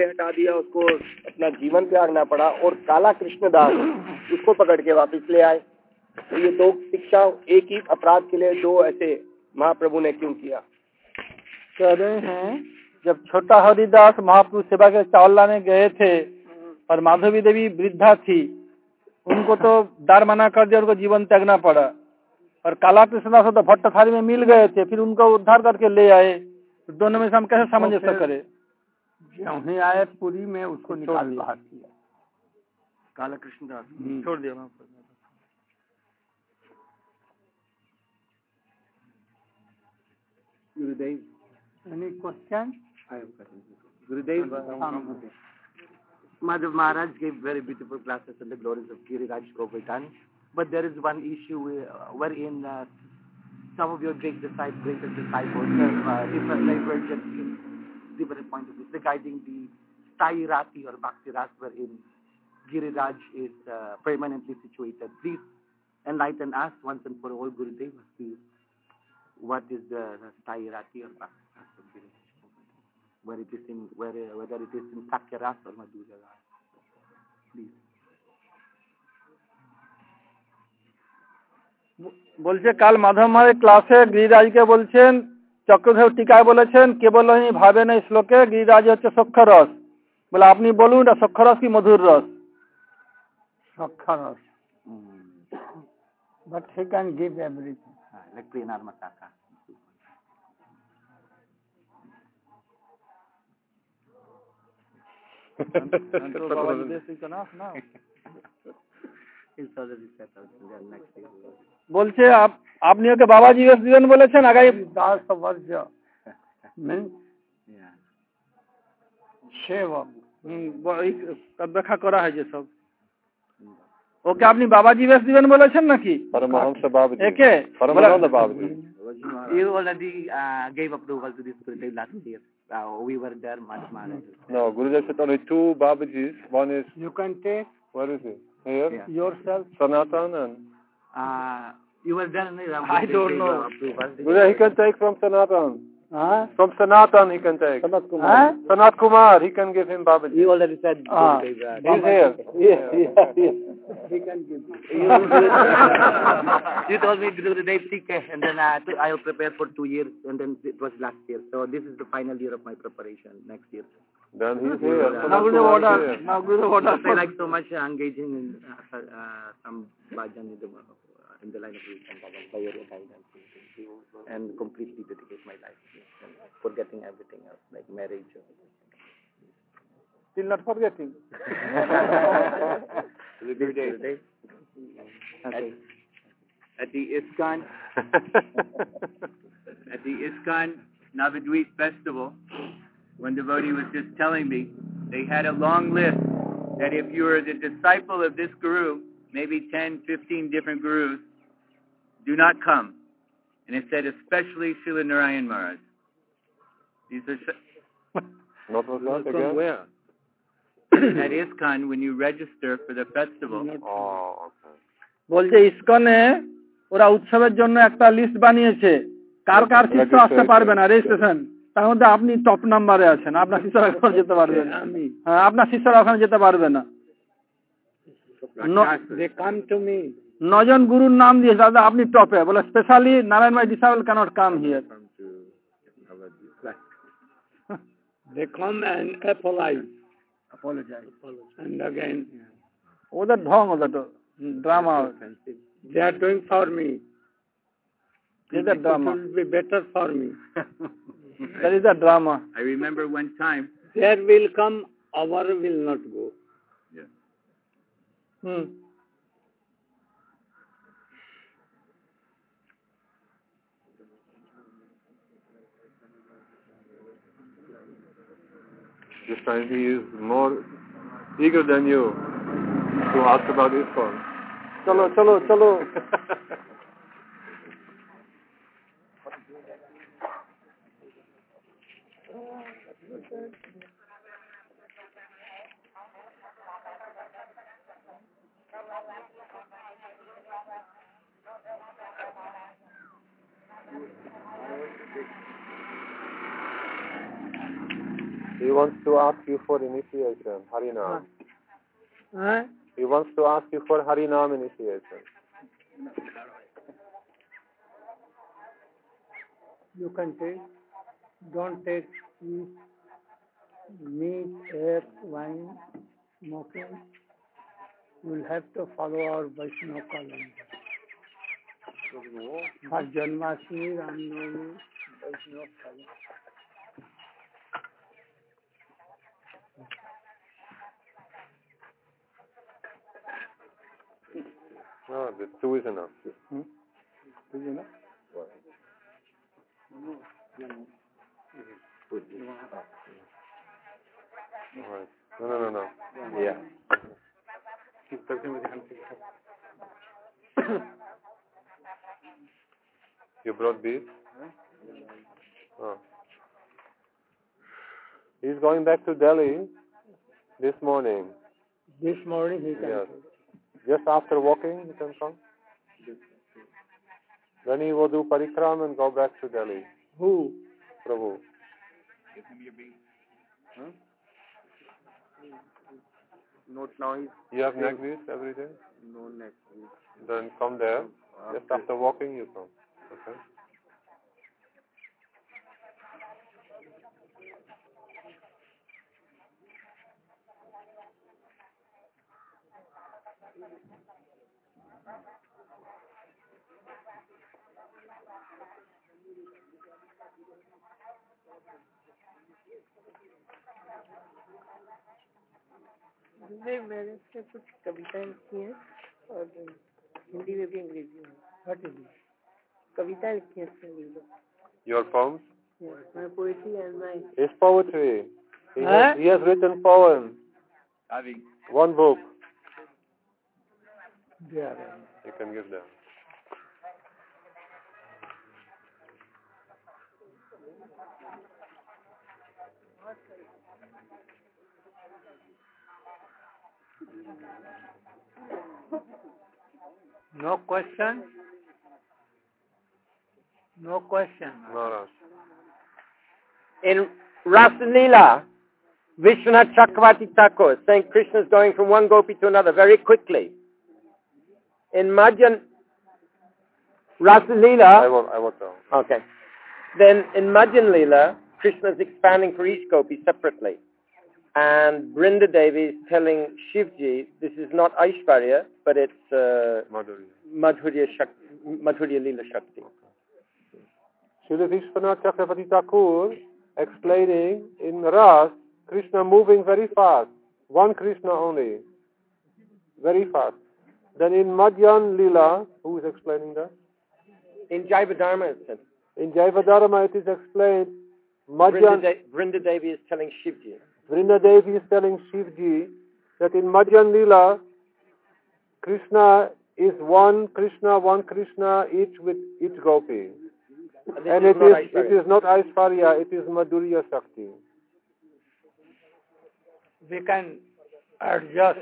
हटा दिया, उसको अपना जीवन त्यागना पड़ा, और काला कृष्णदास उसको पकड़ के वापस ले आए। तो ये दो शिक्षा एक ही अपराध के लिए दो ऐसे महाप्रभु ने क्यों किया? कह रहे हैं जब छोटा हरिदास महाप्रभु सेवा के चावल लाने गए थे और माधवी देवी वृद्धा थी, उनको तो दार मना कर दिया, उनको जीवन त्यागना पड़ा। और काला कृष्णदास तो भट्ट थाली में मिल गए थे, फिर उनको उद्धार करके ले आए। तो दोनों में से हम कैसे सामंजस्य करें? वहीं आए पुरी में, उसको निकाल बाहर किया। काला कृष्णदास छोड़ दिया वहाँ पर। Gurudev, any question? Gurudev, Madhav Maharaj gave very beautiful classes on the glories of Giriraj Govardhan, but there is one issue wherein some of your greatest disciples have divergent in different point of view regarding the Sthai Rati or Bhakti Ras, wherein Giriraj is permanently situated. Please enlighten us once and for all, Gurudev, what is the Sthai Rati or Bhakti Ras of Giriraj? Whether it is in Sakya Ras or Madhurya Ras. Please. বলছে কাল মাধব মায়ের ক্লাসে গিরিরাজকে বলছেন, চক্রধর টিকায় বলেছেন কেবলই ভাবে না শ্লোকে গিরিরাজ হচ্ছে সখ্য রস। বলে আপনি বলুন এটা সখ্য রস কি মধুর রস? সখ্য রস। But he can give everything. Like Prenar Mataka. বলছে আপনি ওকে বাবাজি বেশ দিবেন বলেছেন আগামী দাস বর্জ সেবক ব্যাখ্যা করা হয় যে সব ওকে আপনি বাবাজি বেশ দিবেন বলেছেন নাকি? Paramahamsa Babaji. একে Paramananda Babaji. You already gave approval to this Gurudev last year. We were there, Madhav Maharaj. No, Gurudev said only two Babajis. One is, you can take where is it? Here? Yeah. yourself. Sanatan and... You were there, I don't know. Gurudev, he can take from Sanatan. Huh? From Sanatan he can take. Sanat Kumar, he can give him Babaji. You already said Gurudev. He's here. Yeah. He can give you. You told me Gurudev TK, and then I will prepare for 2 years, and then it was last year. So this is the final year of my preparation, next year. Then he's here. now Gurudev order I like so much engaging in some bhajan in the line of Krishna by your guidance, and completely dedicate my life, forgetting everything else like marriage. Still not forgetting. Okay. At the ISKCON Navadvip festival, one devotee was just telling me they had a long list that if you are the disciple of this guru, maybe 10, 15 different gurus, do not come. And it said especially Srila Narayan Maharaj. These are Not was that again? where? At ISKCON, when you register for the festival. Oh, okay. বলছে ইসকনে ওরা উৎসবের জন্য একটা list বানিয়েছে, কার কার শিষ্য আসতে পারবে না রেজিস্ট্রেশন, তার মধ্যে আপনি টপ নাম্বারে আছেন, আপনার শিষ্যরা ওখানে যেতে পারবে না। হ্যাঁ, আপনার শিষ্যরা ওখানে যেতে পারবে না। They come to me. 9 জন গুরুর নাম দিয়েছে, দাদা আপনি টপে, বলে specially Narayan my disable can't come here. They come and apologize. And again, ওদের ঢং, ওদের তো drama, they are doing for me. এদের It drama, will be better for me. That is the drama. I remember one time. There will come, our will not go. This time he is more eager than you to ask about ISKCON. চলো চলো চলো। He He wants to ask you for initiation, Harinam. He wants to ask you for Harinam initiation. You can take, don't take meat, egg, wine, smoking. You will have to follow our Vaishnava calendar. For Janmashtami, Ramnavami, Vaishnava calendar. No, the 2 is enough. 2 is enough? All right. No. Yeah. You brought beef? Oh. He's going back to Delhi this morning. This morning he can Yes. Just after walking, he can come. Then he will do parikram and go back to Delhi. Who? Prabhu. Not now. You have neck beef every day? No next week. Then come there. Just after walking, you come. Okay? मैंने से कुछ कविताएं लिखी हैं और हिंदी में भी अंग्रेजी में कविताएं लिखी हैं हिंदी में. Your poems? Yes, my poetry and my. His poetry. He has written poems. One book. Yeah. You can give them. No question? No question. No rush. In Rasa Leela, Vishwanath Chakravarti Thakur saying Krishna is going from one gopi to another very quickly. In Madhyan Rasa Leela, I will tell. okay. Then in Madhyan Leela, Krishna is expanding for each gopi separately. And Brinda Devi is telling Shivji, this is not Aishwarya, but it's Madhurya Leela Shakti. Srila Vishwanath Chakravarti Thakur explaining in Ras, Krishna moving very fast. One Krishna only. Very fast. Then in Madhyan Leela, who is explaining that? In Jaiva Dharma, it says. In Jaiva Dharma, it is explained. Brinda Devi is telling Shivji. Brinda Devi is telling Shivji that in Madhyan Leela, Krishna is one Krishna, each with each gopi. And it is not Aishwarya, it is Madhurya Shakti. We can adjust.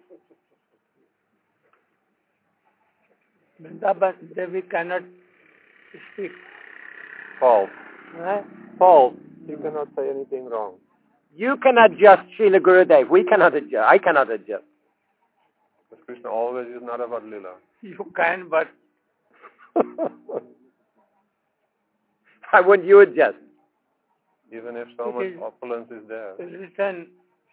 Vrindavan Devi cannot speak. False. False. You cannot say anything wrong. You can adjust, Srila Gurudev. We cannot adjust. I cannot adjust. But Krishna always is Naravad Leela. You can, but Why wouldn't you adjust? Even if so much opulence is there. Written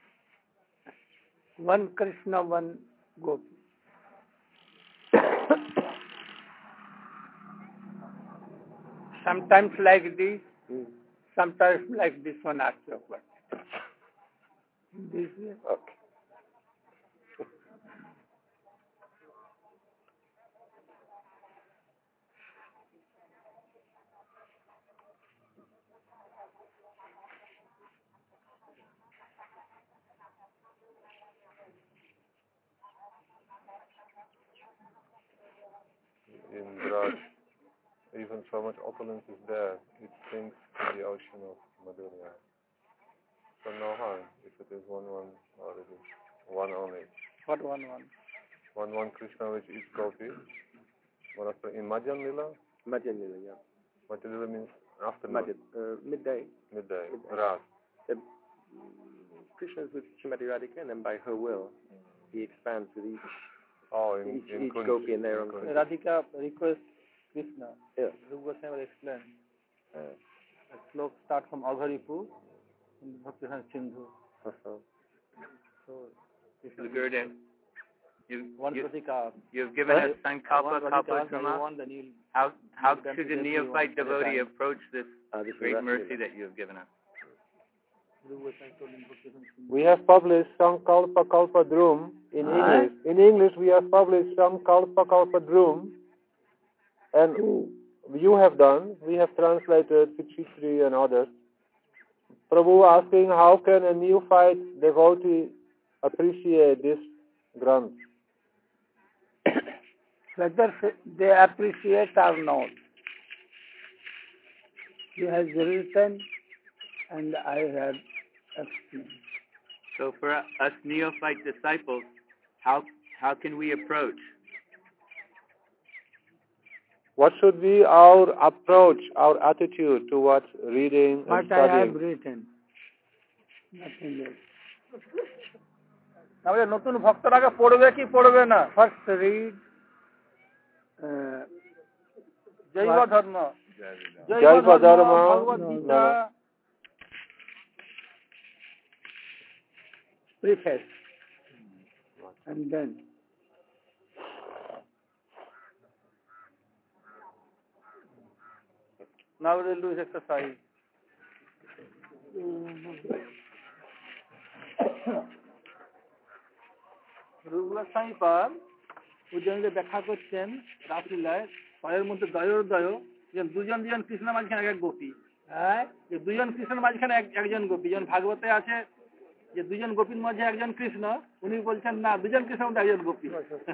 one Krishna, one Gopi. Sometimes like this, sometimes like this one also. But this way. Okay. In Braj, even so much opulence is there, it sinks in the ocean of Madhurya. So no harm if it is one or it is one only. What one? One Krishna with each gopi. In Madhyan Leela? Madhyan Leela, yeah. Madhyan Leela means afternoon. Midday. Midday. Ras. Krishna is with Srimati Radhika, and then by her will, he expands with each each Kunj. gopi in their own Kunj. Radhika requests Krishna. Yeah. Rupa Goswami will explain. A slok starts from Agharipu in Bhakti-Rasamrita Sindhu. So, So Gurudev, you've given us Sankalpa Kalpasama. How should a neophyte devotee approach this great mercy that you have given us? We have published Sankalpa Kalpadrum in English. In English, we have published Sankalpa Kalpadrum, and you have done. We have translated Pichitri and others. Prabhu asking, how can a neophyte devotee appreciate this Granth? Whether they appreciate or not, he has written and I have explained. So for us neophyte disciples, how can we approach? What should be our approach, our attitude towards reading and What studying? I have written, nothing else. আমাদের নতুন ভক্তরাকে পড়বে কি পড়বে না? First read জৈব ধর্ম, জৈব ধর্ম, ভগবদ Gita, preface and then now we will do this exercise. Rupa Goswami পাল উজ্জয়নীতে ব্যাখ্যা করছেন রাসলীলায় পায়ের মধ্যে দয়োদয় যে দুজন কৃষ্ণের মাঝখানে এক গোপী, যে দুজন কৃষ্ণের মাঝখানে একজন গোপী। যেমন ভাগবতে আছে যে দুজন গোপীর মাঝে একজন কৃষ্ণ, উনি বলছেন না দুজন কৃষ্ণের মধ্যে একজন Gopi.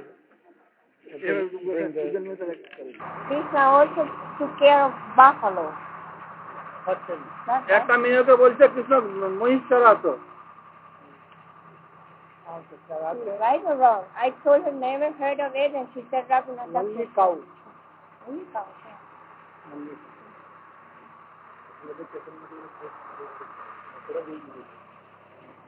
Krishna also took care of buffalo. একটা মেয়েকে বলছে কৃষ্ণ মহিষ চড়াতো। Right or wrong? I told her never heard of it, and she said Raghunath. only cow. Only cow. Yeah. Only cow.